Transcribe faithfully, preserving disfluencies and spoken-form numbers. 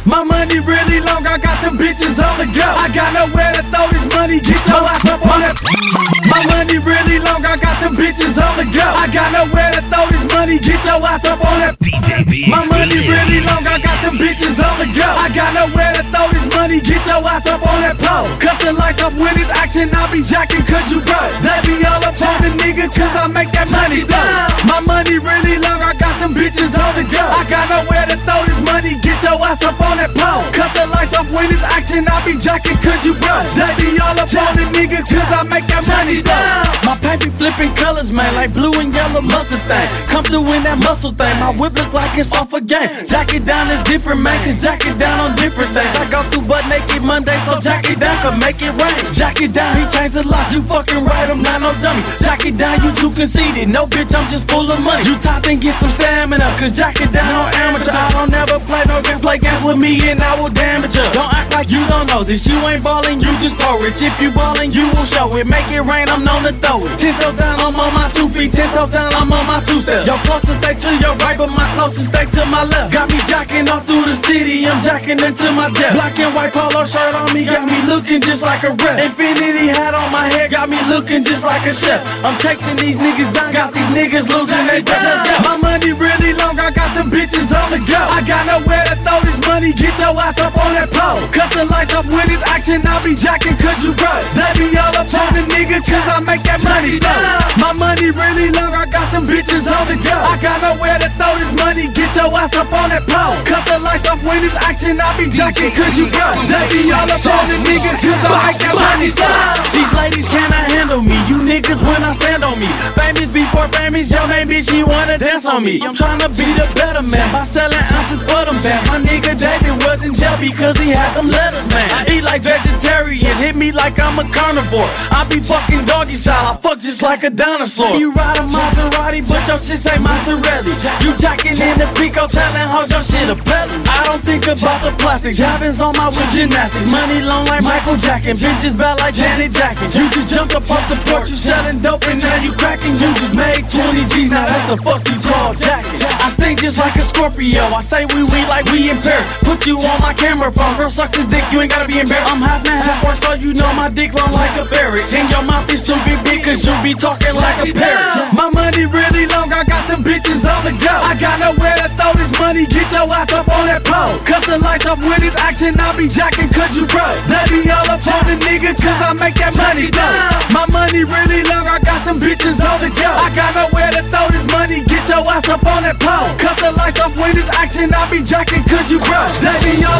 My money really long, I got them bitches on the go. I got nowhere to throw this money, get your ass up on that. My money really long, I got them bitches on the go. I got nowhere to throw this money, get your ass up on that. D J B. My money really long, I got them bitches on the go. I got nowhere to throw this money, get your ass up on that pole. Cut the lights off when it's action, I be jacking cause you broke. They be all up on the nigga cause I make that money flow. My money really long, I got them bitches on the go. I got nowhere to throw this money, get your ass up on that pole. Cut the lights off when it's action, I be jacking cause you broke. They be all up on the nigga cause I make that money flow. My paint be flipping colors, man, like blue and yellow mustard thing. Come through in that muscle thing, my whip look like it's off a game. Jack it down is different, man, cause jack it down on different things. I go through butt naked Monday, so jack it down could make it rain. Jack it down, he changed the lock, you fucking right, I'm not no dummy. Jack it down, you too conceited, no bitch, I'm just full of money. You top and get some stamina, cause jack it down on amateur. I don't never play no games, play games with me and I will damage you. Don't act like you don't know this, you ain't ballin', you just porridge. If you ballin', you will show it, make it rain, I'm known to throw it. Ten toes down, I'm on my two feet, ten toes down, I'm on my two steps. Your closest stay to your right, but my closest stay to my left. Got me jacking all through the city, I'm jacking into my death. Black and white polo shirt on me, got me looking just like a rep. Infinity hat on my head, got me looking just like a chef. I'm chasing these niggas down, got these niggas losing their breath. Let's go. My money really long, I got them bitches on the go. I got nowhere to throw this money, get your ass up on that pole. Cut the lights off when it's action, I be jacking cause you broke. They be all up on the nigga cause I make that money flow. My money really long, I got them bitches on the go. I got nowhere to throw this money, get your ass up on that pole. Cut the lights off when it's action, I be jacking cause you broke. They be all up on the nigga cause I make that money flow. These ladies cannot handle me, you niggas when I stand on me. Famous before famous, yo main bitch, she wanna dance on me. I'm tryna be the better man by selling ounces for them bands. My nigga David was in jail because he had them letters, man. I eat like vegetarians, hit me like I'm a carnivore. I be fucking doggy style, I fuck just like a dinosaur. You ride a Maserati, but your shit say Maserati. You jacking in the Pico, telling hoes your shit a pellet. I don't think about the plastic, Javins on my with gymnastics. Money long like Michael Jackson, bitches bad like Janet Jackson. You just jumped up off the porch, you selling dope and now you cracking. You just made twenty G's, now that's the fuck you call jacking. I stink just like a Scorpio, I say we we like we in Paris. Put you on my camera phone, girl suck this dick, you ain't gotta be embarrassed. I'm half man, half work, so you know my dick long like a ferret. And your mouth is too big, big cause you be talking like a parrot. My money really long, I got them bitches on the go. I got nowhere to throw this money, get your ass up on that pole. Cut the lights off when it's action, I be jacking cause you broke. They be all up on the nigga cause I make that money flow. My money really long, I got them bitches on the go. I got nowhere to throw this money, get your ass up on that pole. Cut the lights off when it's action, I be jacking cause you broke. They be all